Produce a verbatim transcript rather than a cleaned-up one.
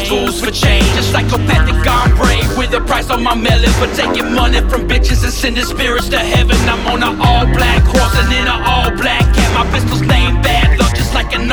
fools for change. A psychopathic hombre with a price on my melon for taking money from bitches and sending spirits to heaven. I'm on an all black horse and in an all black cat. My pistol's named Bad Luck, just like an